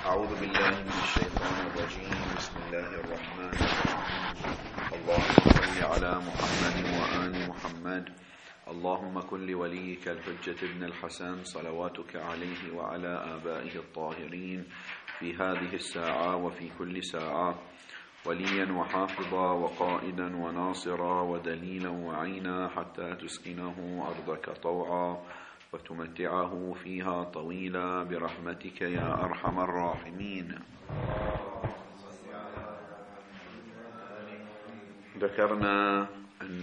أعوذ بالله من الشيطان الرجيم. بسم الله الرحمن الرحيم. اللهم صل على محمد وآل محمد. اللهم كن لوليك الحجة ابن الحسن صلواتك عليه وعلى آبائه الطاهرين في هذه الساعة وفي كل ساعة وليا وحافظا وقائدا وناصرا ودليلا وعينا حتى تسكنه أرضك طوعا وتمتعه فيها طويلا برحمتك يا أرحم الراحمين. ذكرنا أن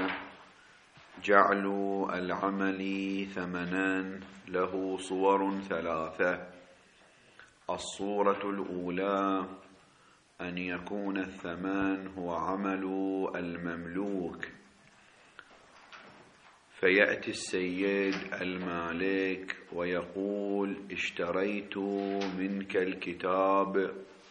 جعل العمل ثمنا له صور ثلاثة. الصورة الأولى أن يكون الثمن هو عمل المملوك، فيأتي السيد المالك ويقول اشتريت منك الكتاب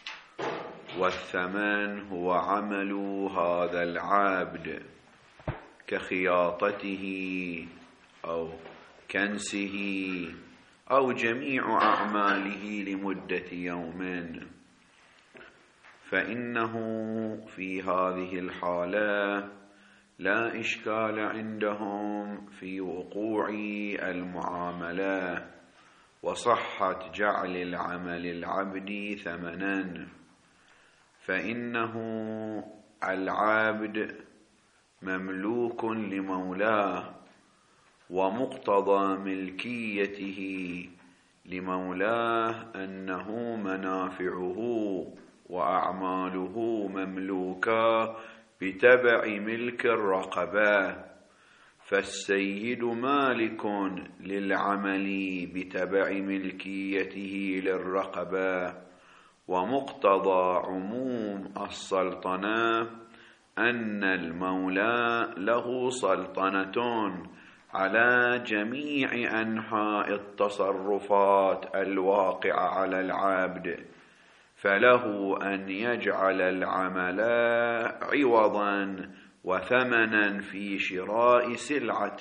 والثمن هو عمل هذا العبد كخياطته أو كنسه أو جميع أعماله لمدة يوم، فإنه في هذه الحالة لا إشكال عندهم في وقوع المعاملة وصحة جعل العمل العبد ثمنا، فإنه العبد مملوك لمولاه، ومقتضى ملكيته لمولاه أنه منافعه وأعماله مملوكة بتبع ملك الرقبة، فالسيد مالك للعمل بتبع ملكيته للرقبة، ومقتضى عموم السلطنة أن المولى له سلطنة على جميع أنحاء التصرفات الواقعة على العبد، فله أن يجعل العمل عوضا وثمنا في شراء سلعة،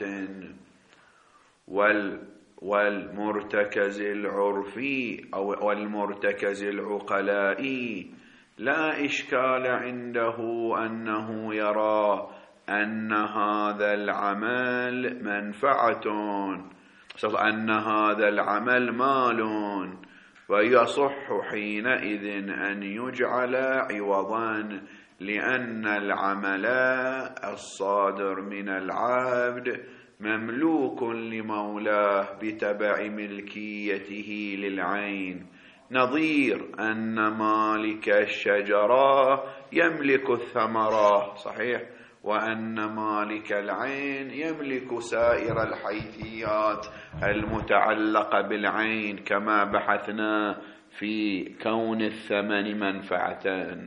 والمرتكز العرفي أو والمرتكز العقلائي لا إشكال عنده أنه يرى أن هذا العمل منفعة، أن هذا العمل مال، ويصح حينئذ أن يجعل عوضا، لأن العمل الصادر من العبد مملوك لمولاه بتبع ملكيته للعين، نظير أن مالك الشجرة يملك الثمرة، صحيح، وأن مالك العين يملك سائر الحيثيات المتعلقة بالعين، كما بحثنا في كون الثمن منفعة.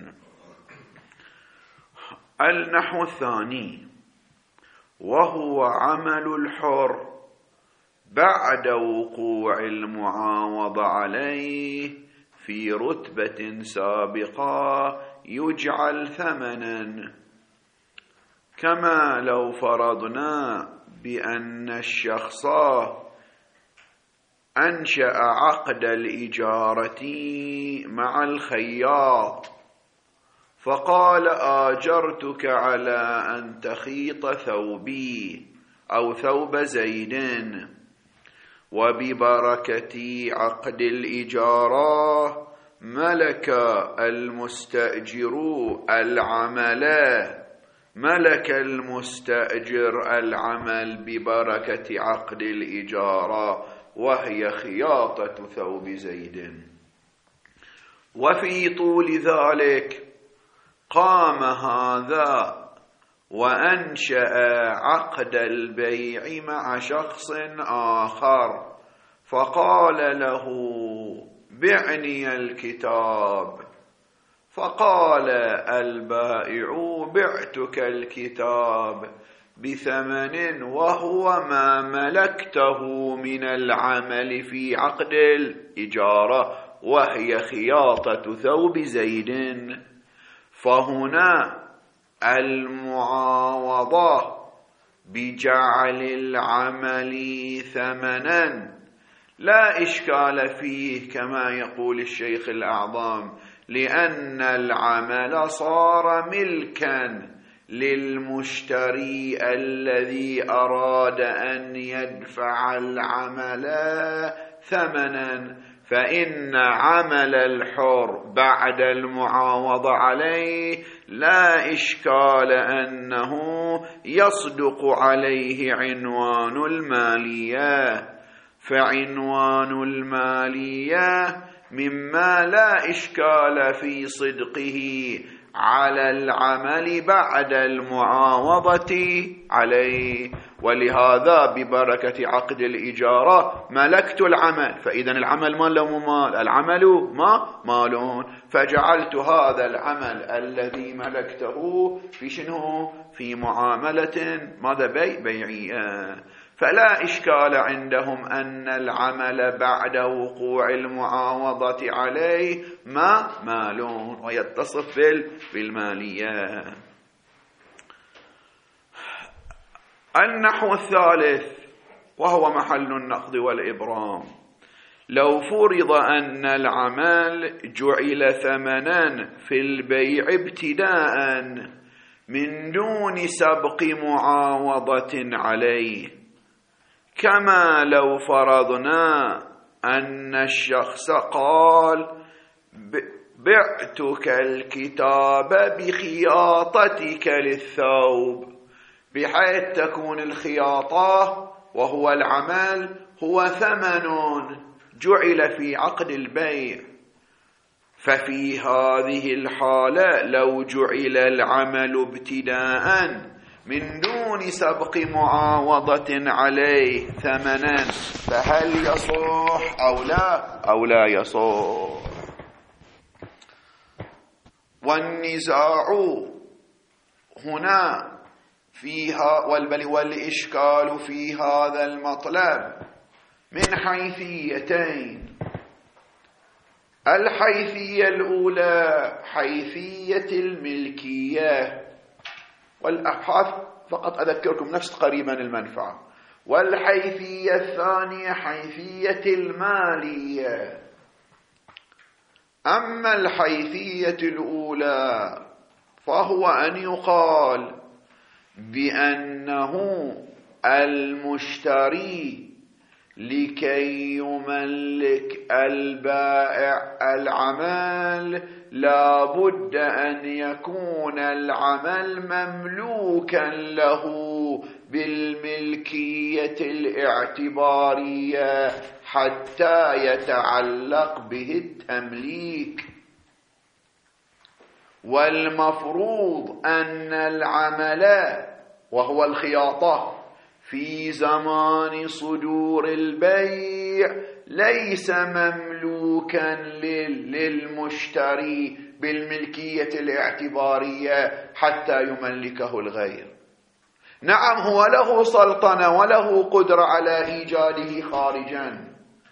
النحو الثاني وهو عمل الحر بعد وقوع المعاوضة عليه في رتبة سابقة يجعل ثمنا، كما لو فرضنا بأن الشخص أنشأ عقد الإجارة مع الخياط، فقال آجرتك على أن تخيط ثوبي أو ثوب زيد، وببركة عقد الإجارة ملك المستأجر العمل ببركة عقد الإجارة، وهي خياطة ثوب زيد. وفي طول ذلك قام هذا وأنشأ عقد البيع مع شخص آخر، فقال له بعني الكتاب، فقال البائع بعتك الكتاب بثمن وهو ما ملكته من العمل في عقد الإجارة، وهي خياطة ثوب زيد. فهنا المعاوضة بجعل العمل ثمنا لا إشكال فيه كما يقول الشيخ الأعظم، لأن العمل صار ملكا للمشتري الذي أراد أن يدفع العمل ثمنا، فإن عمل الحر بعد المعاوضة عليه لا إشكال أنه يصدق عليه عنوان المالية، فعنوان المالية مما لا إشكال في صدقه على العمل بعد المعاوضة عليه. ولهذا ببركة عقد الإجارة ملكت العمل، فإذا العمل مال له مال، العمل مال، فجعلت هذا العمل الذي ملكته في شنو؟ في معاملة ماذا؟ بيعية. فلا إشكال عندهم أن العمل بعد وقوع المعاوضة عليه مال ويتصف بالمالية. النحو الثالث وهو محل النقض والإبرام: لو فرض أن العمل جعل ثمنا في البيع ابتداء من دون سبق معاوضة عليه، كما لو فرضنا أن الشخص قال بعتك الكتاب بخياطتك للثوب، بحيث تكون الخياطة وهو العمل هو ثمن جعل في عقد البيع. ففي هذه الحالة لو جعل العمل ابتداء من دون سبق معاوضة عليه ثمنا، فهل يصح أو لا يصح؟ والنزاع هنا فيها والإشكال في هذا المطلب من حيثيتين: الحيثية الأولى حيثية الملكية، والأبحاث فقط أذكركم نفس قريبا المنفعة، والحيثية الثانية حيثية المالية. أما الحيثية الأولى فهو أن يقال بأنه المشتري لكي يملك البائع العمل لا بد أن يكون العمل مملوكا له بالملكية الاعتبارية حتى يتعلق به التمليك. والمفروض أن العمل وهو الخياطة في زمان صدور البيع ليس مملوكا للمشتري بالملكية الاعتبارية حتى يملكه الغير. نعم هو له سلطنة وله قدرة على إيجاده خارجا،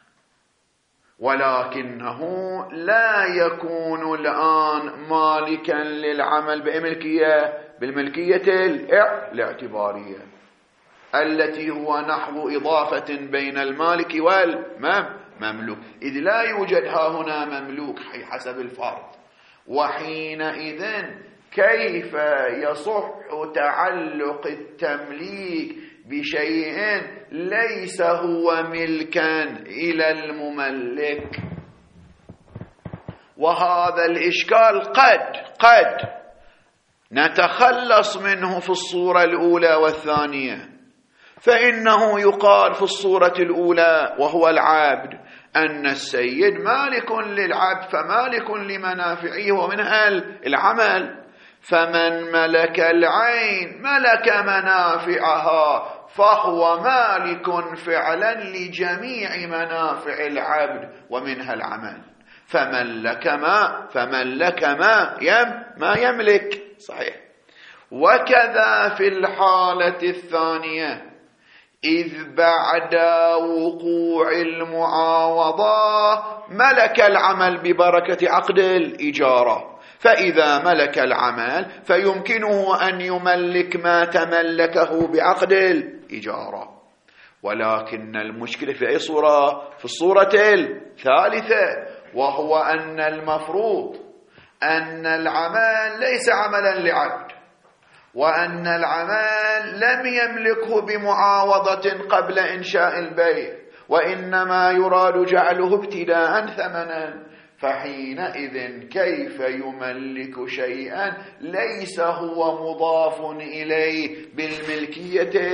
ولكنه لا يكون الآن مالكا للعمل بالملكية الاعتبارية التي هو نحو إضافة بين المالك والمملوك، إذ لا يوجد هنا مملوك حسب الفرض. وحينئذ كيف يصح تعلق التمليك بشيء ليس هو ملكا إلى المملك؟ وهذا الإشكال قد نتخلص منه في الصورة الأولى والثانية. فإنه يقال في الصورة الأولى وهو العبد أن السيد مالك للعبد فمالك لمنافعه ومنها العمل، فمن ملك العين ملك منافعها فهو مالك فعلا لجميع منافع العبد ومنها العمل، فملك ما يملك. صحيح. وكذا في الحالة الثانية إذ بعد وقوع المعاوضة ملك العمل ببركة عقد الإجارة، فإذا ملك العمل فيمكنه أن يملك ما تملكه بعقد الإجارة. ولكن المشكلة في أي صورة؟ في الصورة الثالثة، وهو أن المفروض أن العمل ليس عملا لعبد، وأن العمل لم يملكه بمعاوضة قبل إنشاء البيع، وإنما يراد جعله ابتداء ثمنا. فحينئذ كيف يملك شيئا ليس هو مضاف إليه بالملكية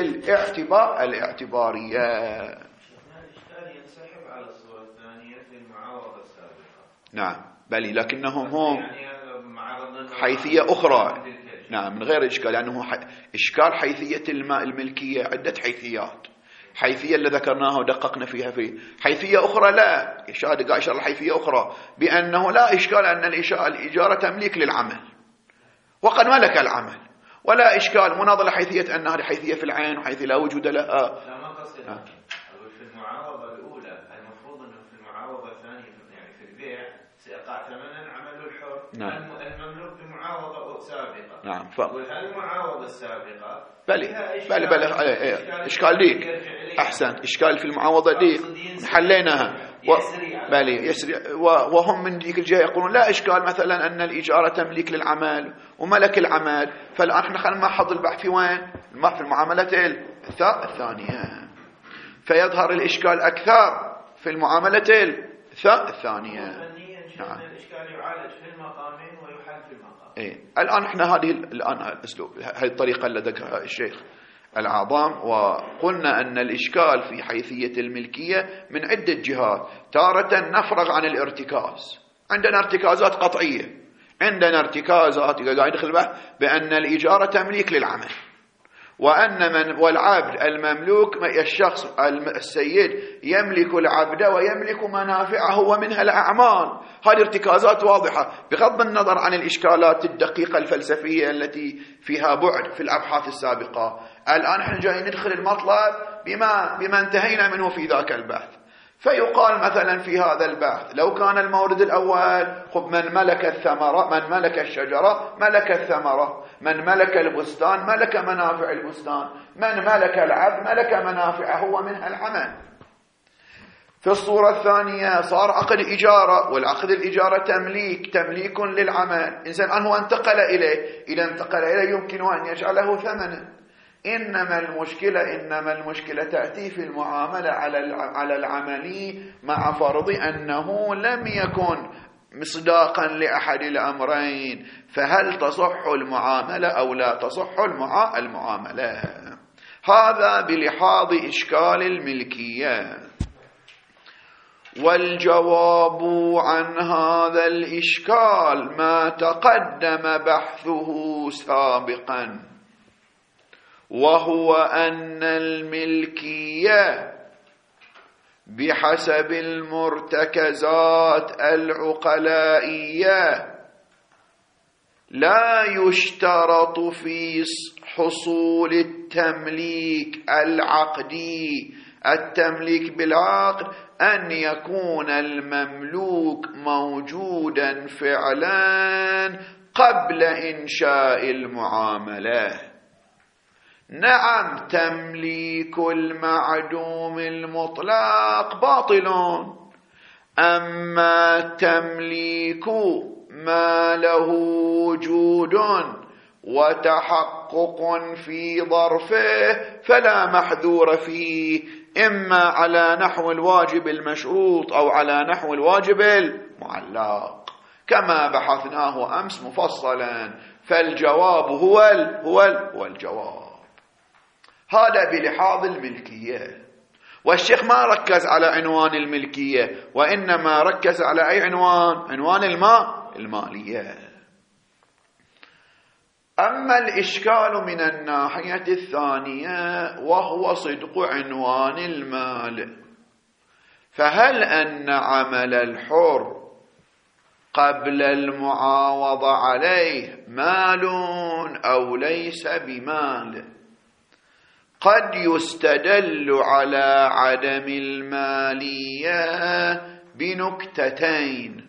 الاعتبارية؟ الإشكال ينسحب على الصورة الثانية في المعاوضة السابقة. نعم، بل لكنهم هم يعني حيثية أخرى. نعم، من غير إشكال، لأنه إشكال حيثية الملكية عدة حيثيات. حيثية اللي ذكرناها ودققنا فيها حيثية أخرى لا إشارة الحيثية أخرى بأنه لا إشكال أن الإجارة تمليك للعمل وقد ملك العمل، ولا إشكال مناظرة حيثية أنها حيثية في العين وحيث لا وجود لها. لا، ما قصدي في المعاوضة الأولى المفروض أنه في المعاوضة الثانية يعني في البيع سيقع ثمنا عمل الحر. نعم. المملوك بمعاوضة سابقة. نعم. والمعاوضة السابقة بل إشكال ديك أحسن، إشكال في المعاوضة دي حليناها. يسري وهم من ذيك الجهة يقولون لا إشكال مثلا أن الإجارة تملك للعمل وملك العمل. فالآن احنا خلينا نمحض البحث في وين؟ في المعاملة الثانية، فيظهر الإشكال أكثر في المعاملة الثانية. نعم. الإشكال يعالج في المقامين ويحل في المقام. الآن احنا الآن الأسلوب هذه الطريقة اللي ذكرها الشيخ الأعظم، وقلنا أن الإشكال في حيثية الملكية من عدة جهات. تارة نفرغ عن الارتكاز، عندنا ارتكازات قطعية، عندنا ارتكازات يدخل بأن الإجارة تمليك للعمل، وأن والعبد المملوك الشخص السيد يملك العبد ويملك منافعه ومنها الأعمال. هذه ارتكازات واضحة بغض النظر عن الإشكالات الدقيقة الفلسفية التي فيها بعد في الأبحاث السابقة. الآن احنا جاي ندخل المطلب بما انتهينا منه في ذاك البحث. فيقال مثلا في هذا البحث لو كان المورد الأول من ملك الثمرة، من ملك الشجرة ملك الثمرة، من ملك البستان ملك منافع البستان، من ملك العبد ملك منافعه ومنها العمل. في الصورة الثانية صار عقد إجارة، والعقد الإجارة تمليك للعمل. إنسان أنه انتقل إليه، إذا انتقل إليه يمكن أن يجعله ثمنا. إنما المشكلة تأتي في المعاملة على العملي مع فرض أنه لم يكن مصداقا لأحد الأمرين، فهل تصح المعاملة أو لا تصح المعاملة؟ هذا بلحاظ إشكال الملكية. والجواب عن هذا الإشكال ما تقدم بحثه سابقا، وهو أن الملكية بحسب المرتكزات العقلائية لا يشترط في حصول التمليك العقدي، التمليك بالعقد، أن يكون المملوك موجودا فعلا قبل إنشاء المعاملة. نعم، تمليك المعدوم المطلق باطل، أما تمليك ما له وجود وتحقق في ظرفه فلا محذور فيه، إما على نحو الواجب المشروط أو على نحو الواجب المعلق، كما بحثناه أمس مفصلا. فالجواب هو الجواب. هذا بلحاظ الملكية. والشيخ ما ركز على عنوان الملكية، وإنما ركز على أي عنوان المالية. أما الإشكال من الناحية الثانية وهو صدق عنوان المال، فهل أن عمل الحر قبل المعاوضة عليه مال أو ليس بمال؟ قد يستدل على عدم المالية بنكتتين.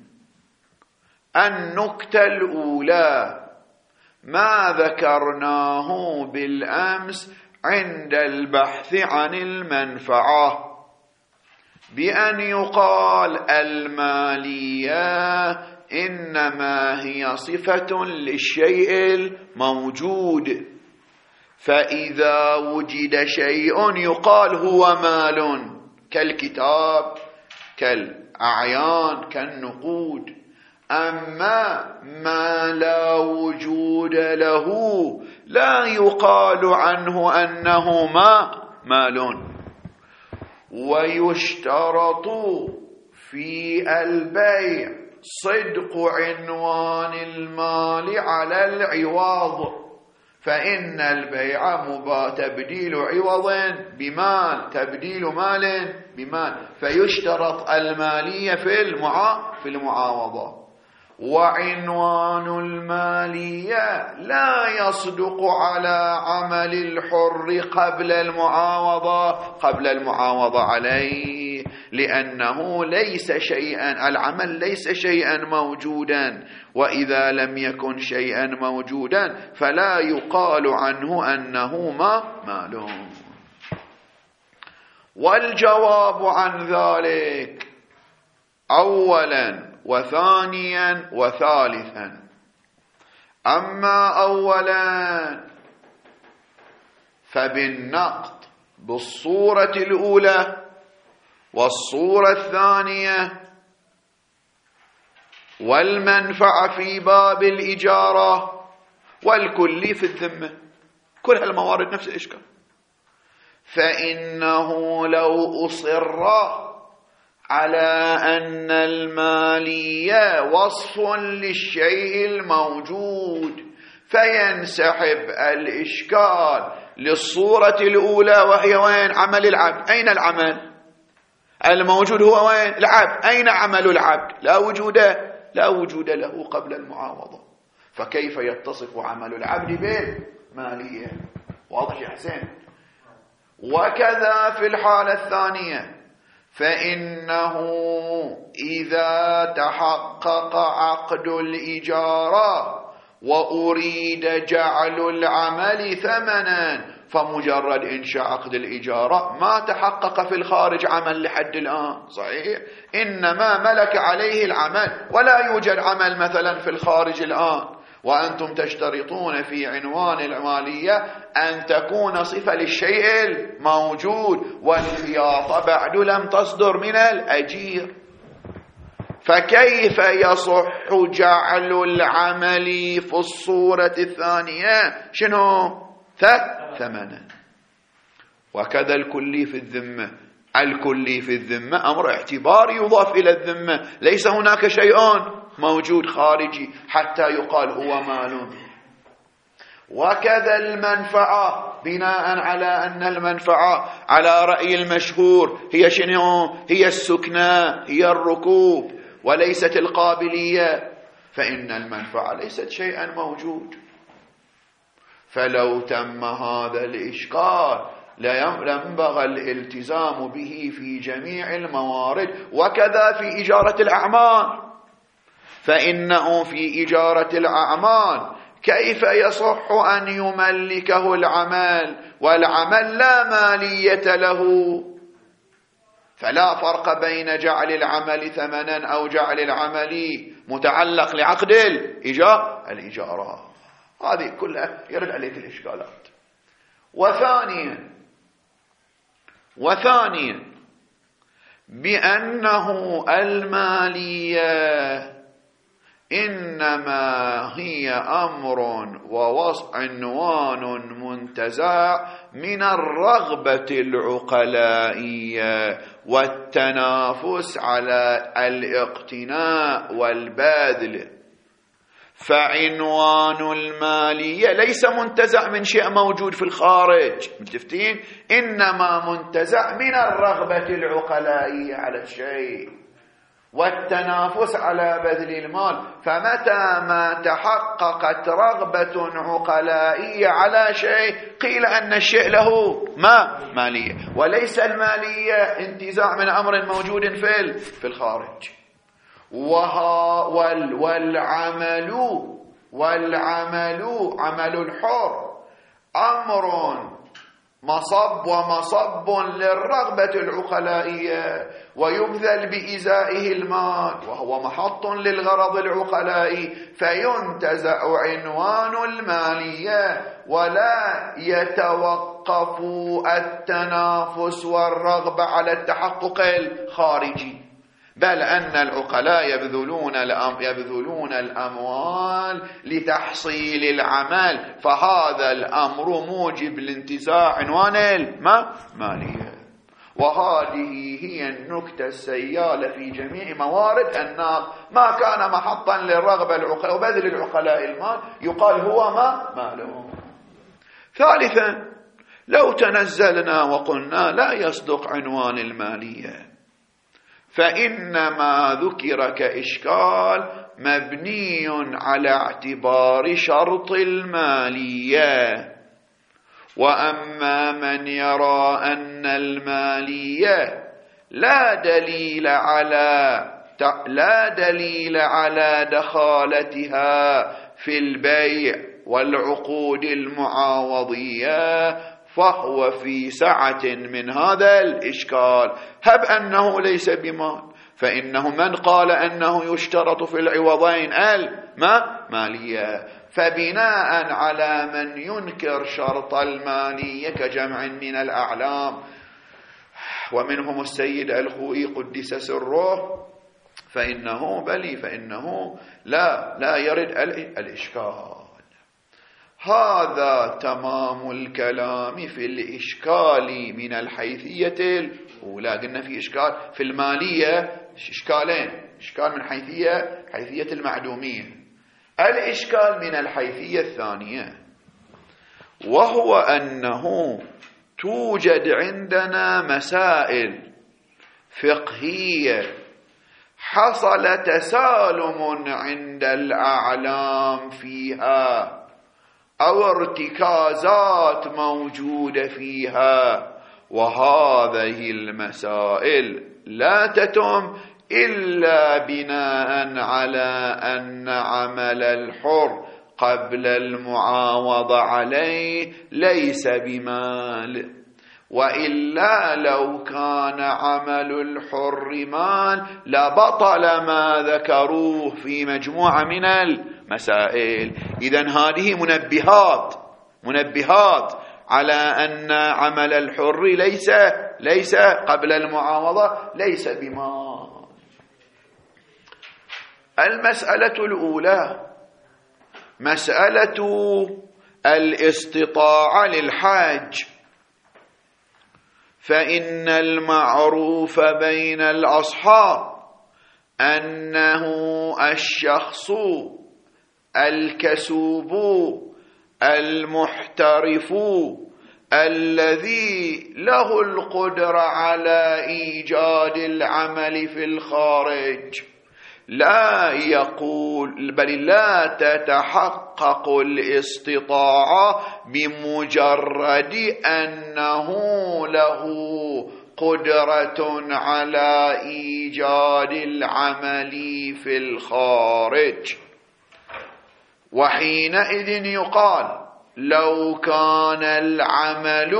النكتة الأولى ما ذكرناه بالأمس عند البحث عن المنفعة بأن يقال المالية إنما هي صفة للشيء الموجود، فإذا وجد شيء يقال هو مال، كالكتاب كالأعيان كالنقود. أما ما لا وجود له لا يقال عنه أنه مال. ويشترط في البيع صدق عنوان المال على العوض، فإن البيع تبديل عوض بمال، تبديل مال بمال، فيشترط المالية في المعاوضة. وعنوان المالية لا يصدق على عمل الحر قبل المعاوضة عليه، لأنه ليس شيئا، العمل ليس شيئا موجودا، وإذا لم يكن شيئا موجودا فلا يقال عنه أنه مال. والجواب عن ذلك أولا وثانيا وثالثا. أما أولا فبالنقد بالصورة الأولى والصورة الثانية والمنفعة في باب الإجارة والكلي في الذمة، كل هالموارد نفس الإشكال. فإنه لو أصر على أن المالية وصف للشيء الموجود فينسحب الإشكال للصورة الأولى، وهي وين؟ عمل العبد. أين العمل الموجود؟ هو وين؟ العبد. أين عمل العبد؟ لا وجود له قبل المعاوضة، فكيف يتصف عمل العبد بالمالية؟ واضح يا حسين؟ وكذا في الحالة الثانية، فإنه إذا تحقق عقد الإجارة وأريد جعل العمل ثمنا، فمجرد إنشاء عقد الإجارة ما تحقق في الخارج عمل لحد الآن، صحيح؟ إنما ملك عليه العمل ولا يوجد عمل مثلا في الخارج الآن، وأنتم تشترطون في عنوان المالية أن تكون صفة للشيء الموجود، والخياطة بعد لم تصدر من الأجير، فكيف يصح جعل العمل في الصورة الثانية شنو؟ ثمنا. وكذا الكلي في الذمة. الكلي في الذمة أمر اعتباري يضاف إلى الذمة، ليس هناك شيء موجود خارجي حتى يقال هو مال. وكذا المنفعة، بناء على أن المنفعة على رأي المشهور هي شنو؟ هي السكنة، هي الركوب، وليست القابلية، فإن المنفعة ليست شيئا موجود. فلو تم هذا الإشكال لينبغي الالتزام به في جميع الموارد. وكذا في إجارة الأعمال، فإنه في إجارة الأعمال كيف يصح أن يملكه العمل والعمل لا مالية له؟ فلا فرق بين جعل العمل ثمنا أو جعل العمل متعلق لعقد الإجارة. هذه كلها يرد عليك الإشكالات. وثانيا بأنه المالية إنما هي أمر عنوان منتزع من الرغبة العقلائية والتنافس على الاقتناء والبذل، فعنوان المالية ليس منتزع من شيء موجود في الخارج، متفقين؟ إنما منتزع من الرغبة العقلائية على الشيء والتنافس على بذل المال. فمتى ما تحققت رغبة عقلائية على شيء قيل أن الشيء له مالية، وليس المالية انتزاع من أمر موجود في الخارج. والعمل عمل الحر أمر مصب ومصب للرغبة العقلائية، ويبذل بإزائه المال وهو محط للغرض العقلائي، فينتزع عنوان المالية ولا يتوقف التنافس والرغبة على التحقق الخارجي، بل أن العقلاء يبذلون الأموال لتحصيل العمل، فهذا الأمر موجب لانتزاع عنوان المالية. وهذه هي النكتة السيالة في جميع موارد النار، ما كان محطا للرغبة العقلاء وبذل العقلاء المال يقال هو ماله. ثالثا، لو تنزلنا وقلنا لا يصدق عنوان المالية، فإن ما ذكر كإشكال مبني على اعتبار شرط المالية، وأما من يرى أن المالية لا دليل على دخالتها في البيع والعقود المعاوضية، فهو في سعة من هذا الإشكال، هب أنه ليس بمال، فإنه من قال أنه يشترط في العوضين المالية، فبناء على من ينكر شرط المالية كجمع من الأعلام ومنهم السيد الخوئي قدس سره، فإنه لا يرد الإشكال. هذا تمام الكلام في الإشكال من الحيثية الأولى. قلنا في إشكال في المالية إشكالين، إشكال من حيثية المعدومية، الإشكال من الحيثية الثانية، وهو أنه توجد عندنا مسائل فقهية حصل تسالم عند الأعلام فيها أو ارتكازات موجودة فيها، وهذه المسائل لا تتم إلا بناء على أن عمل الحر قبل المعاوضة عليه ليس بمال، وإلا لو كان عمل الحر مال لبطل ما ذكروه في مجموعة من المسائل. إذن هذه منبهات على أن عمل الحر ليس قبل المعاوضة ليس بمال. المسألة الأولى مسألة الاستطاعة للحاج، فإن المعروف بين الأصحاب أنه الشخص الكسوب المحترف الذي له القدرة على إيجاد العمل في الخارج لا تتحقق الاستطاعة بمجرد أنه له قدرة على إيجاد العمل في الخارج. وحينئذ يقال لو كان العمل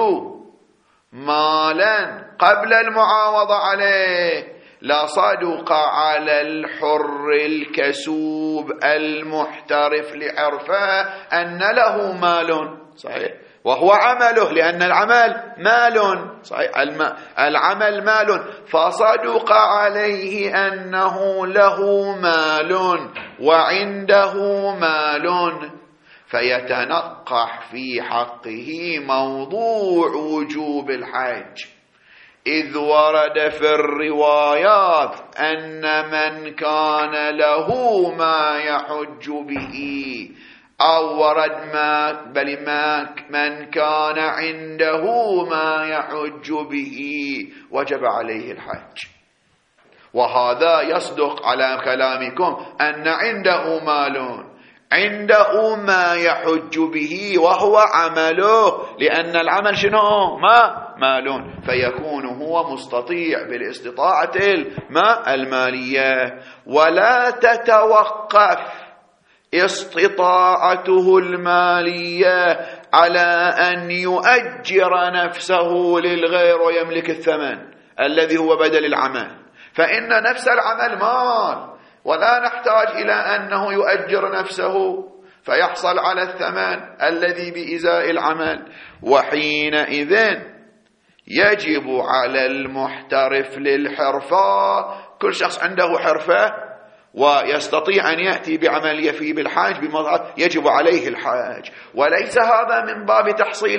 مالا قبل المعاوضة عليه لصدق على الحر الكسوب المحترف لعرفه أن له مال، صحيح، وهو عمله، لأن العمل مال، صحيح، العمل مال، فصدق عليه أنه له مال وعنده مال، فيتنقح في حقه موضوع وجوب الحج، إذ ورد في الروايات أن من كان له ما يحج به، أو ورد من كان عنده ما يحج به وجب عليه الحج. وهذا يصدق على كلامكم أن عنده ما يحج به وهو عمله، لأن العمل شنو؟ مال، فيكون هو مستطيع بالاستطاعة المالية. ولا تتوقف استطاعته المالية على أن يؤجر نفسه للغير ويملك الثمن الذي هو بدل العمل، فإن نفس العمل مال، ولا نحتاج إلى أنه يؤجر نفسه فيحصل على الثمن الذي بإزاء العمل. وحينئذ يجب على المحترف للحرفة، كل شخص عنده حرفة ويستطيع أن يأتي بعمل يفي بالحاج يجب عليه الحاج، وليس هذا من باب تحصيل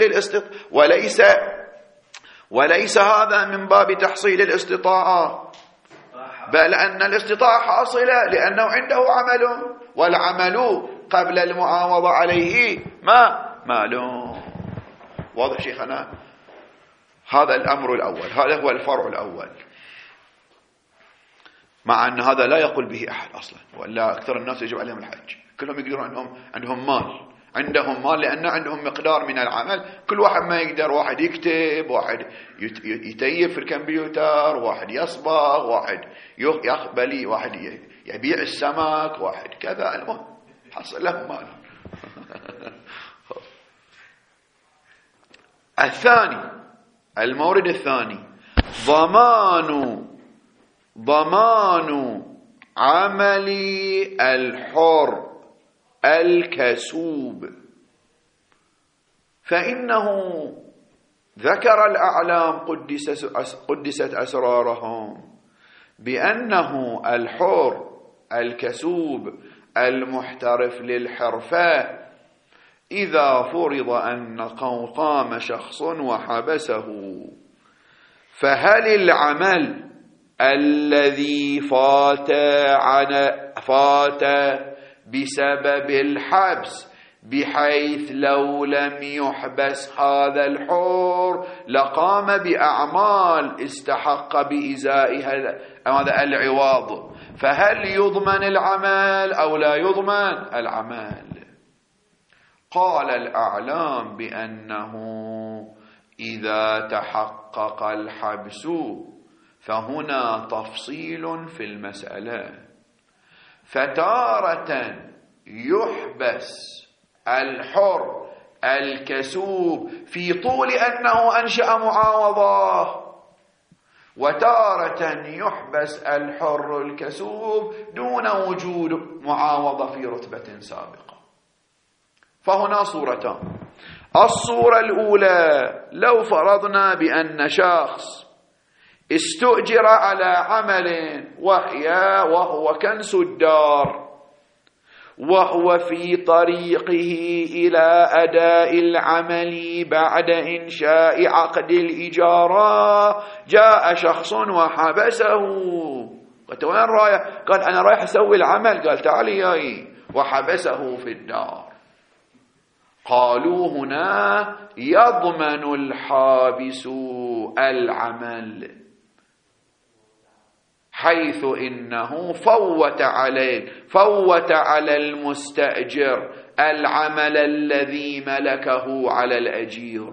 وليس هذا من باب تحصيل الاستطاعة، بل أن الاستطاعة حاصلة لأنه عنده عمل، والعمل قبل المعاوضة عليه مال. واضح شيخنا؟ هذا الأمر الأول، هذا هو الفرع الأول، مع أن هذا لا يقول به أحد أصلا، ولا أكثر الناس يجب عليهم الحج، كلهم يقدرون عندهم مال، عندهم مال لأن عندهم مقدار من العمل، كل واحد ما يقدر، واحد يكتب، واحد يتيب في الكمبيوتر، واحد يصبغ، واحد يقبلي، واحد يبيع السمك، واحد كذا، المهم حصل له مال. الثاني، المورد الثاني، ضمان عمل الحر الكسوب، فإنه ذكر الأعلام قدست أسرارهم بأنه الحر الكسوب المحترف للحرفة إذا فرض أن قام شخص وحبسه، فهل العمل الذي فات بسبب الحبس، بحيث لو لم يحبس هذا الحر لقام بأعمال استحق بإزائها هذا العوض، فهل يضمن العمل أو لا يضمن العمل؟ قال الأعلام بأنه إذا تحقق الحبس فهنا تفصيل في المسألة، فتارة يحبس الحر الكسوب في طول أنه أنشأ معاوضة، وتارة يحبس الحر الكسوب دون وجود معاوضة في رتبة سابقة. فهنا صورتان. الصورة الأولى، لو فرضنا بأن شخص استؤجر على عمل وهو كنس الدار، وهو في طريقه إلى أداء العمل بعد إنشاء عقد الإجارة، جاء شخص وحبسه. قلت وين رايح؟ قال أنا رايح أسوي العمل. قال تعالي ياي، وحبسه في الدار. قالوا هنا يضمن الحابس العمل، حيث إنه فوت على المستأجر العمل الذي ملكه على الأجير.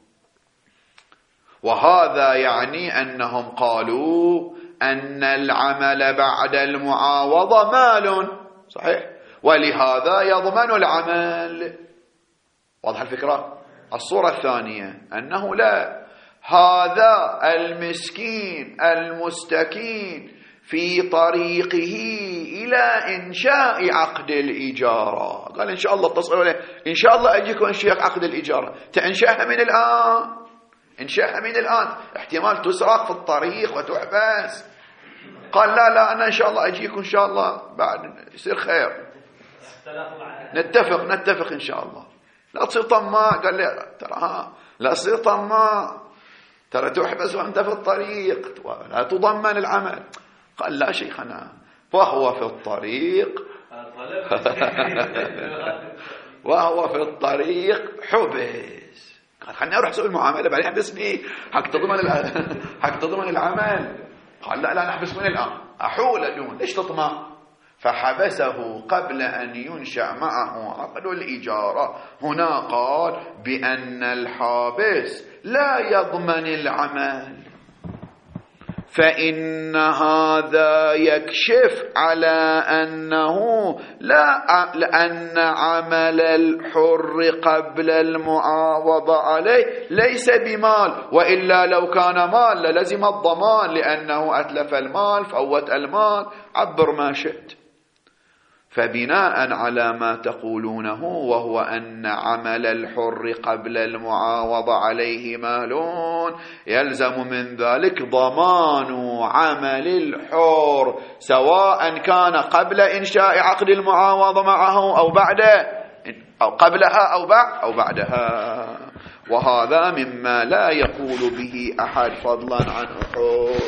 وهذا يعني أنهم قالوا أن العمل بعد المعاوضة مال، صحيح، ولهذا يضمن العمل. واضح الفكرة؟ الصورة الثانية أنه لا، هذا المسكين المستكين في طريقه إلى إنشاء عقد الإجارة، قال إن شاء الله اتصلوا عليه، إن شاء الله أجيكم أنشاء عقد الإجارة، تنشأها من الآن، انشأها من الآن، احتمال تسرق في الطريق وتحبس. قال لا أنا إن شاء الله أجيكم إن شاء الله بعد يصير خير، نتفق إن شاء الله، لا تصير طماع. قال لي ترى لا تصير طماع، ترى تحبس وأنت في الطريق، لا تضمن العمل. قال لا شيخنا، وهو في الطريق حبس. قال خلني أروح أسوي المعاملة بعدين احبسني، حق تضمن العمل. قال لا نحبس من الآن، أحول دون، ليش تطمع؟ فحبسه قبل أن ينشأ معه عقد الإجارة. هنا قال بأن الحابس لا يضمن العمل، فإن هذا يكشف على أنه لأن عمل الحر قبل المعاوضة عليه ليس بمال، وإلا لو كان مال للزم الضمان، لأنه أتلف المال، فوت المال، عبر ما شئت. فبناء على ما تقولونه، وهو أن عمل الحر قبل المعاوضة عليه مال، يلزم من ذلك ضمان عمل الحر، سواء كان قبل إنشاء عقد المعاوضة معه أو بعده، أو قبلها أو بعدها. وهذا مما لا يقول به أحد فضلا عن أحد.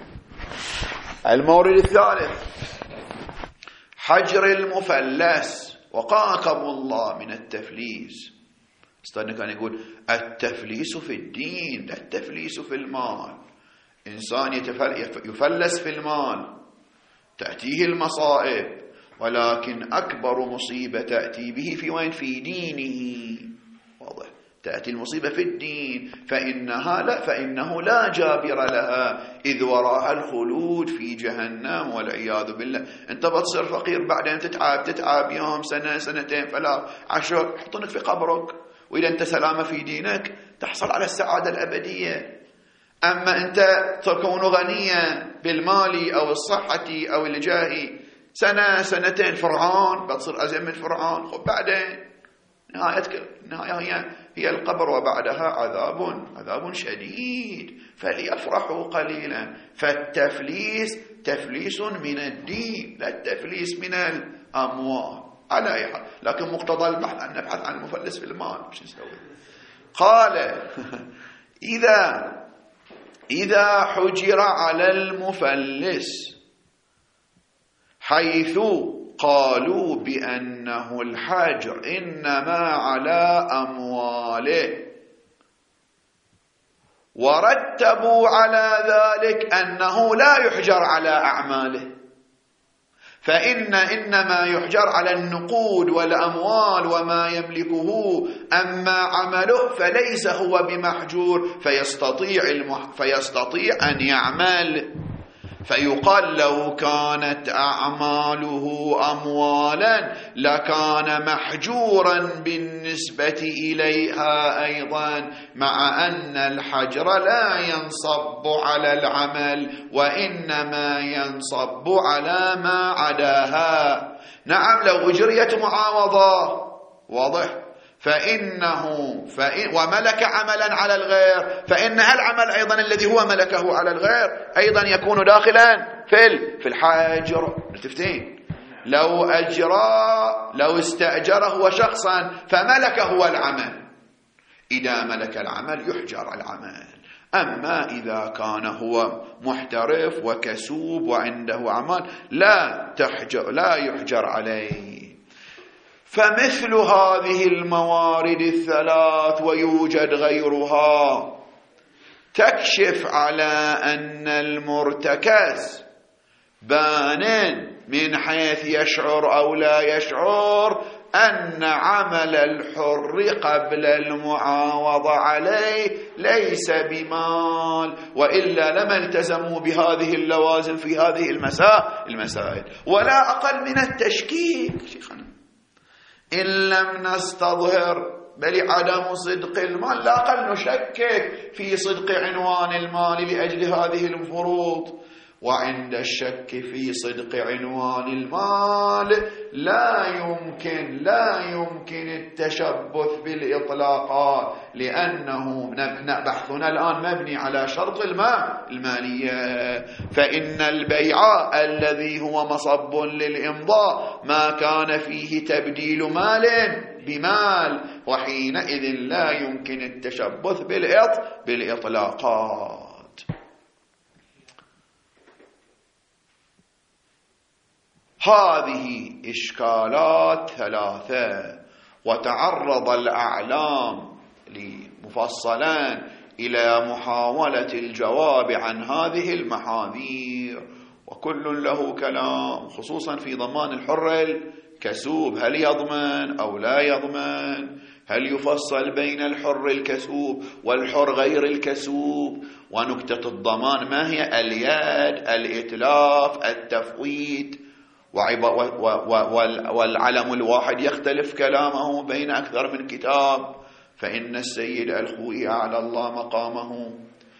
المورد الثالث حجر المفلس. وقاكم الله من التفليس. استنى كان يقول التفليس في الدين، لا التفليس في المال. إنسان يفلس في المال تأتيه المصائب، ولكن أكبر مصيبة تأتي به في وين؟ في دينه. واضح، تأتي المصيبة في الدين، فإنه لا جابر لها، إذ وراها الخلود في جهنم والعياذ بالله. أنت بتصير فقير، بعدين تتعب يوم، سنة، سنتين، 3، 10، يحطونك في قبرك. وإذا أنت سلامة في دينك تحصل على السعادة الأبدية. أما أنت تكون غنيا بالمال أو الصحة أو الجاه، سنة، سنتين، فرعون، بتصير أزم من فرعون. خب بعدين النهاية هي القبر، وبعدها عذاب شديد، فليفرحوا قليلا. فالتفليس تفليس من الدين، لا التفليس من الأموال على أي حال. لكن مقتضى البحث أن نبحث عن المفلس في المال. مش نسوي؟ قال إذا حجر على المفلس، حيث قالوا بأنه الحجر إنما على أمواله، ورتبوا على ذلك أنه لا يحجر على أعماله، إنما يحجر على النقود والأموال وما يملكه، أما عمله فليس هو بمحجور، فيستطيع أن يعمل. فيقال لو كانت أعماله أموالا لكان محجورا بالنسبة إليها أيضا، مع أن الحجر لا ينصب على العمل، وإنما ينصب على ما عداها. نعم، لو أجريت معاوضة، واضح، وملك عملا على الغير، فإن العمل أيضا الذي هو ملكه على الغير أيضا يكون داخلا في الحجر. تفتين لو استأجره شخصا فملك هو العمل، إذا ملك العمل يحجر العمل. أما إذا كان هو محترف وكسوب وعنده أعمال لا يحجر عليه. فمثل هذه الموارد الثلاث، ويوجد غيرها، تكشف على أن المرتكز بان من حيث يشعر أو لا يشعر أن عمل الحر قبل المعاوضة عليه ليس بمال، وإلا لما التزموا بهذه اللوازم في هذه المسائل. ولا أقل من التشكيك شيخنا، إن لم نستظهر بل عدم صدق المال، لا أقل نشكك في صدق عنوان المال لأجل هذه الفروض. وعند الشك في صدق عنوان المال لا يمكن التشبث بالإطلاقات، لأنه بحثنا الآن مبني على شرط المالية. فإن البيع الذي هو مصب للإمضاء ما كان فيه تبديل مال بمال، وحينئذ لا يمكن التشبث بالإطلاقات. هذه إشكالات ثلاثة، وتعرض الأعلام مفصلا إلى محاولة الجواب عن هذه المحاذير، وكل له كلام، خصوصا في ضمان الحر الكسوب، هل يضمن أو لا يضمن؟ هل يفصل بين الحر الكسوب والحر غير الكسوب؟ ونكتة الضمان ما هي؟ اليد، الإتلاف، التفويت. والعلم الواحد يختلف كلامه بين أكثر من كتاب، فإن السيد الخوئي أعلى الله مقامه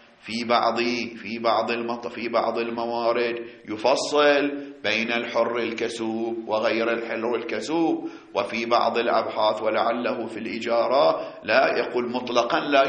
في بعض الموارد يفصل بين الحر الكسوب وغير الحر الكسوب، وفي بعض الأبحاث ولعله في الإجارة لا يقول مطلقا لا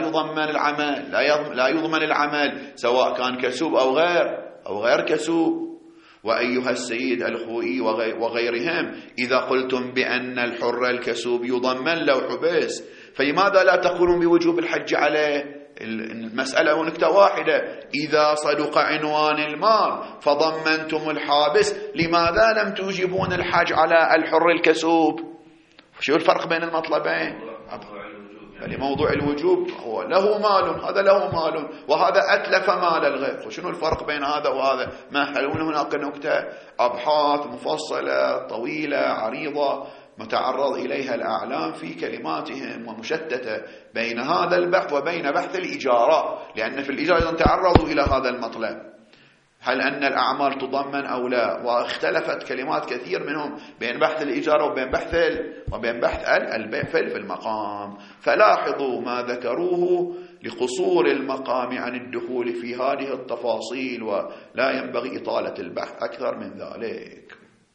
يضمن العمل سواء كان كسوب أو غير كسوب. وأيها السيد الخوئي وغيرهم، إذا قلتم بأن الحر الكسوب يضمن لو حبس، فلماذا لا تقولون بوجوب الحج عليه؟ المسألة نكتة واحدة، إذا صدق عنوان المال فضمنتم الحابس، لماذا لم توجبون الحج على الحر الكسوب؟ شو الفرق بين المطلبين؟ موضوع الوجوب هو له مال، هذا له مال وهذا أتلف مال الغير، وشنو الفرق بين هذا وهذا؟ ما حلون هناك نكتة، أبحاث مفصلة طويلة عريضة متعرض إليها الأعلام في كلماتهم ومشتتة بين هذا البحث وبين بحث الإجارة، لأن في الإجارة أيضا تعرضوا إلى هذا المطلب، هل أن الأعمال تضمن أو لا، واختلفت كلمات كثير منهم بين بحث الإجارة وبين بحث البيع في المقام. فلاحظوا ما ذكروه لقصور المقام عن الدخول في هذه التفاصيل، ولا ينبغي إطالة البحث أكثر من ذلك.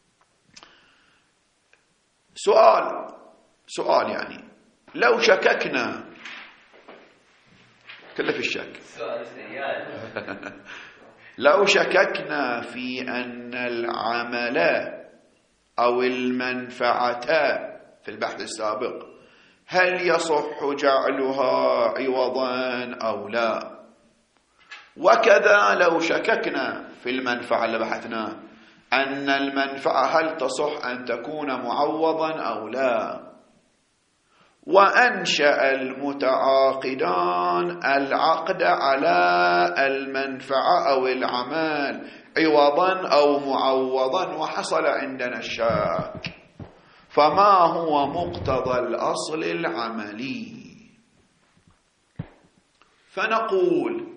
سؤال يعني، لو شككنا، كله في الشك، لو شككنا في أن العمل أو المنفعة في البحث السابق هل يصح جعلها عوضا أو لا، وكذا لو شككنا في المنفعة اللي بحثناه أن المنفعة هل تصح أن تكون معوضا أو لا، وأنشأ المتعاقدان العقد على المنفعة أو العمل عوضا أو معوضا وحصل عندنا الشك، فما هو مقتضى الأصل العملي؟ فنقول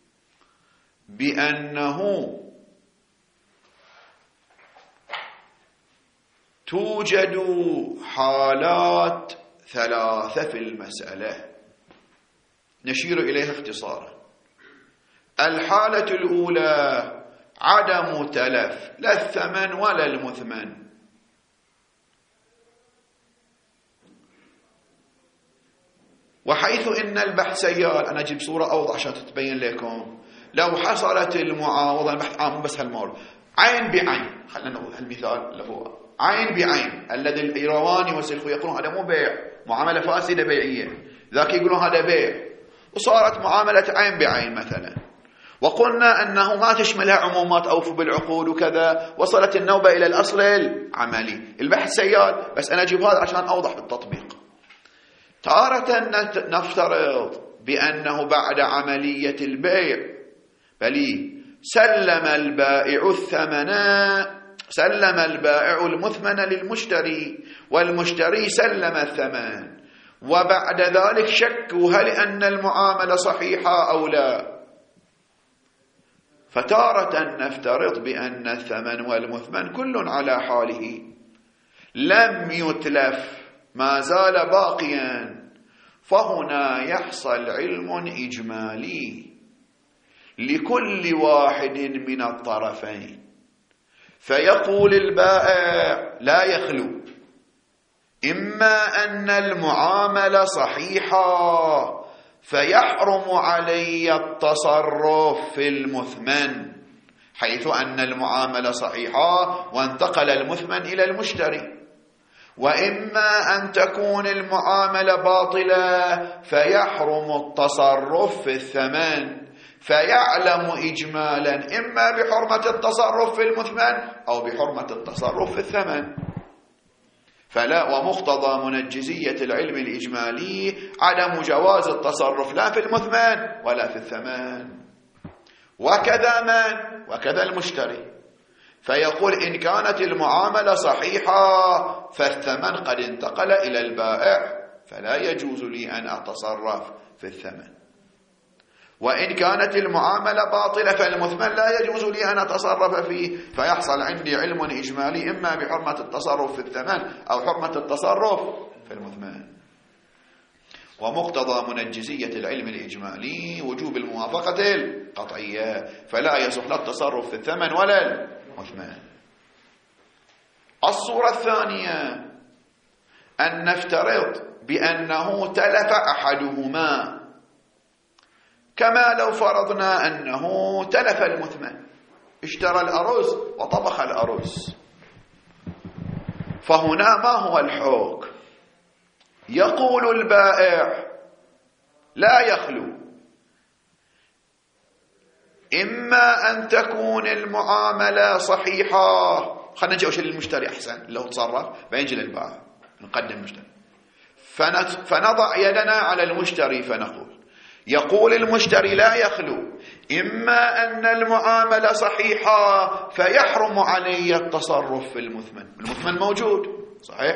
بأنه توجد حالات ثلاثة في المسألة نشير إليها اختصارا. الحالة الأولى عدم تلف لا الثمن ولا المثمن، وحيث إن البحث سيال، أنا أجيب صورة أوضح عشان تتبين لكم. لو حصلت المعاوضة، البحث عام بس هالمول، عين بعين، خلينا نقول المثال اللي هو عين بعين، الذي الإيرواني والسلفو يقولون هذا مو بيع، معاملة فاسدة بيعية، ذاك يقولون هذا بيع، وصارت معاملة عين بعين مثلا، وقلنا أنه ما تشملها عمومات أوفوا بالعقود وكذا، وصلت النوبة إلى الأصل العملي. البحث سيال، بس أنا أجيب هذا عشان أوضح بالتطبيق. تارة نفترض بأنه بعد عملية البيع سلم البائع المثمن للمشتري، والمشتري سلم الثمن، وبعد ذلك شكوا هل أن المعاملة صحيحة أو لا. فتارة نفترض بأن الثمن والمثمن كل على حاله لم يتلف، ما زال باقيا، فهنا يحصل علم إجمالي لكل واحد من الطرفين، فيقول البائع لا يخلو إما أن المعاملة صحيحة فيحرم علي التصرف في المثمن، حيث أن المعاملة صحيحة وانتقل المثمن إلى المشتري، وإما أن تكون المعاملة باطلة فيحرم التصرف في الثمن، فيعلم إجمالا إما بحرمة التصرف في المثمن أو بحرمة التصرف في الثمن. ومقتضى منجزية العلم الإجمالي عدم جواز التصرف لا في المثمن ولا في الثمن. وكذا المشتري، فيقول إن كانت المعاملة صحيحة فالثمن قد انتقل إلى البائع فلا يجوز لي أن أتصرف في الثمن. وإن كانت المعاملة باطلة فالمثمن لا يجوز لي أن أتصرف فيه، فيحصل عندي علم إجمالي إما بحرمة التصرف في الثمن أو حرمة التصرف في المثمن. ومقتضى منجزية العلم الإجمالي وجوب الموافقة القطعية، فلا يصح لا التصرف في الثمن ولا المثمن. الصورة الثانية أن نفترض بأنه تلف أحدهما، كما لو فرضنا أنه تلف المثمن، اشترى الأرز وطبخ الأرز. فهنا ما هو الحكم؟ يقول البائع لا يخلو إما أن تكون المعاملة صحيحة، خلينا نجي أوشي للمشتري أحسن، لو تصرف بينجي للبائع، نقدم المشتري، فنضع يدنا على المشتري فنقول، يقول المشتري لا يخلو إما أن المعاملة صحيحة فيحرم علي التصرف في المثمن. المثمن موجود صحيح؟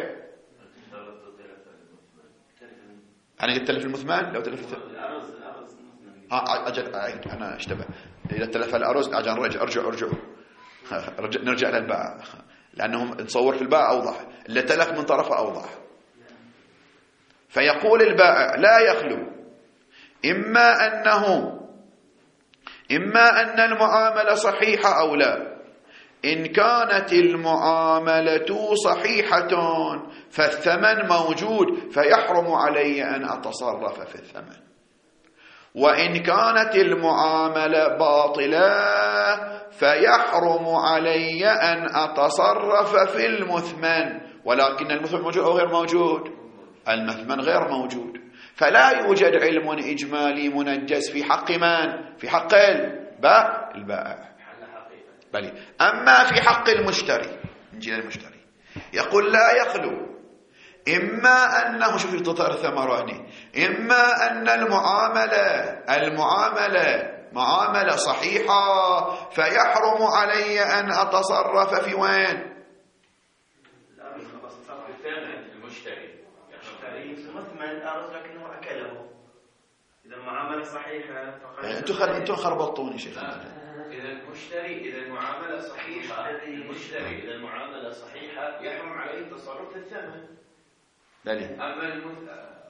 أنا قلت تلف المثمن، لو تلف أجل أعيد، أنا اشتبه. إذا تلف الأرز أجل نرجع للباع، لأنهم نصور في الباع أوضح، اللي تلف من طرفه أوضح. فيقول البائع لا يخلو إما أن المعاملة صحيحة أو لا. إن كانت المعاملة صحيحة فالثمن موجود فيحرم علي أن أتصرف في الثمن، وإن كانت المعاملة باطلة فيحرم علي أن أتصرف في المثمن. ولكن المثمن موجود أو غير موجود؟ المثمن غير موجود، فلا يوجد علم إجمالي منجز في حق من؟ في حق البائع. بلي. أما في حق المشتري، نجي للمشتري، يقول لا يخلو إما أنه، شوف تطار ثمراني، إما أن المعاملة معاملة صحيحة فيحرم علي أن أتصرف في وين؟ إذا المعاملة صحيحة أنتم خربطوني شيخ. إذا المعاملة صحيحة، المشتري إذا المعاملة صحيحة يحرم عليه التصرف في الثمن. بلي. أما المثمن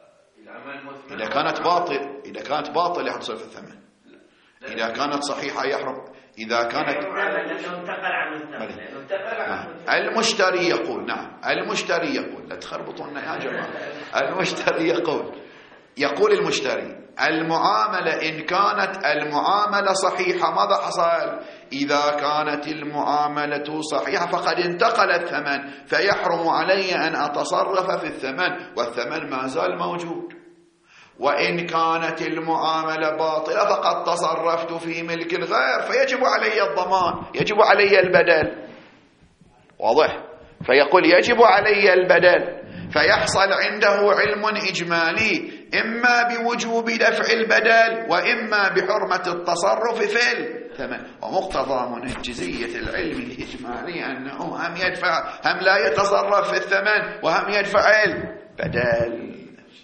إذا كانت باطل يحرم في الثمن. إذا كانت صحيحة يحرم. إذا كانت انتقل عن الثمن. المشتري يقول، نعم المشتري يقول، لا تخربطونا يا جماعة. المشتري يقول المشتري المعاملة إن كانت المعاملة صحيحة ماذا حصل؟ إذا كانت المعاملة صحيحة فقد انتقل الثمن فيحرم علي أن أتصرف في الثمن، والثمن ما زال موجود. وإن كانت المعاملة باطلة فقد تصرفت في ملك الغير فيجب علي الضمان، يجب علي البدل. واضح؟ فيقول يجب علي البدل، فيحصل عنده علم إجمالي إما بوجوب دفع البدل وإما بحرمة التصرف في الثمن. ومقتضى منجزية العلم الإجمالي أنه هم لا يتصرف في الثمن وهم يدفع البدل.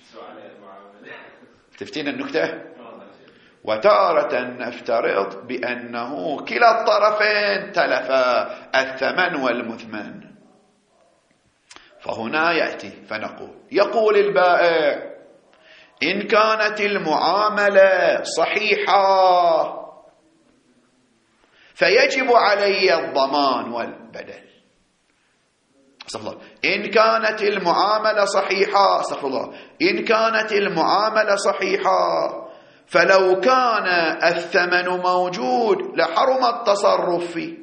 تفتين النكتة؟ وتارة نفترض بأنه كلا الطرفين تلفا الثمن والمثمن، فهنا يأتي فنقول، يقول البائع إن كانت المعاملة صحيحة فيجب علي الضمان والبدل. استغفر الله. إن كانت المعاملة صحيحة، استغفر الله، إن كانت المعاملة صحيحة فلو كان الثمن موجود لحرم التصرف فيه.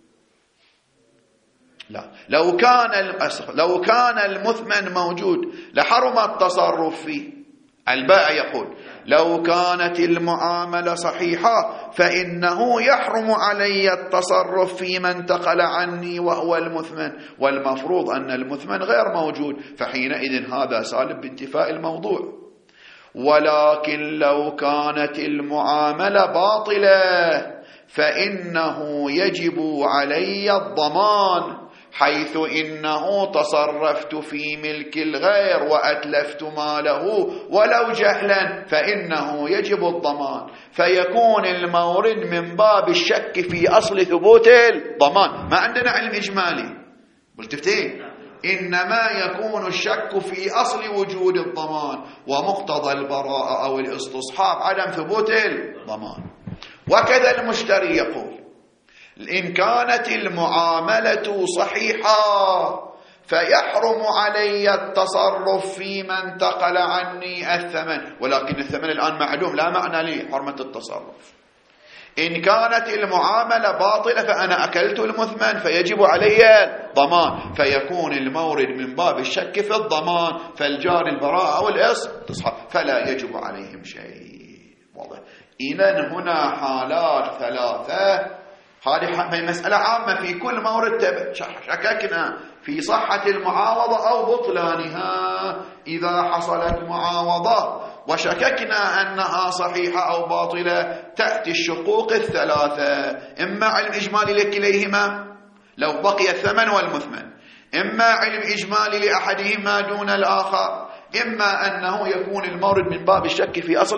لا، لو كان المثمن موجود لحرم التصرف فيه. البائع يقول لو كانت المعاملة صحيحة فإنه يحرم علي التصرف فيما انتقل عني وهو المثمن، والمفروض أن المثمن غير موجود، فحينئذ هذا سالب بانتفاء الموضوع. ولكن لو كانت المعاملة باطلة فإنه يجب علي الضمان حيث إنه تصرفت في ملك الغير وأتلفت ماله ولو جهلا فإنه يجب الضمان، فيكون المورد من باب الشك في أصل ثبوت الضمان. ما عندنا علم إجمالي، قلتفتين إنما يكون الشك في أصل وجود الضمان، ومقتضى البراءة أو الاستصحاب عدم ثبوت الضمان. وكذا المشتري يقول إن كانت المعاملة صحيحة فيحرم علي التصرف فيما انتقل عني الثمن، ولكن الثمن الآن معلوم لا معنى لي حرمة التصرف. إن كانت المعاملة باطلة فأنا أكلت المثمن فيجب علي الضمان، فيكون المورد من باب الشك في الضمان، فالجار البراءة أو الاستصحاب فلا يجب عليهم شيء. واضح؟ إذن هنا حالات ثلاثة، هذه مسألة عامة في كل مورد شككنا في صحة المعاوضة أو بطلانها. إذا حصلت معاوضة وشككنا أنها صحيحة أو باطلة تأتي الشقوق الثلاثة، إما علم إجمالي لكليهما لو بقي الثمن والمثمن، إما علم إجمالي لأحدهما دون الآخر، إما أنه يكون المورد من باب الشك في أصل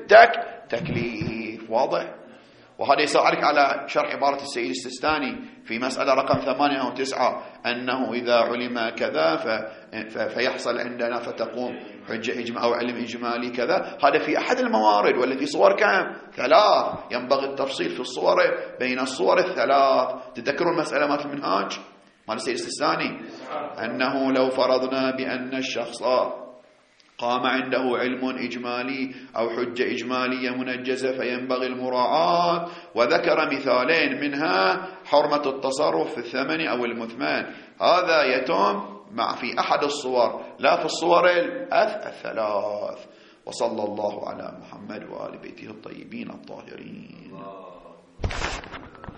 التكليف. واضح؟ وهذا يساعدك على شرح عبارة السيد السيستاني في مسألة رقم 8 أو 9 أنه إذا علم كذا فيحصل عندنا فتقوم حجة أو علم إجمالي كذا. هذا في أحد الموارد، ولا في صور كم؟ 3. ينبغي التفصيل في الصور بين الصور الثلاث. تذكروا المسألة مات المنهاج مال السيد السيستاني أنه لو فرضنا بأن الشخص قام عنده علم إجمالي أو حجة إجمالية منجزة فينبغي المراعاة، وذكر مثالين منها حرمة التصرف في الثمن أو المثمن. هذا يتم مع في أحد الصور لا في الصور الثلاث. وصلى الله على محمد وآل بيته الطيبين الطاهرين.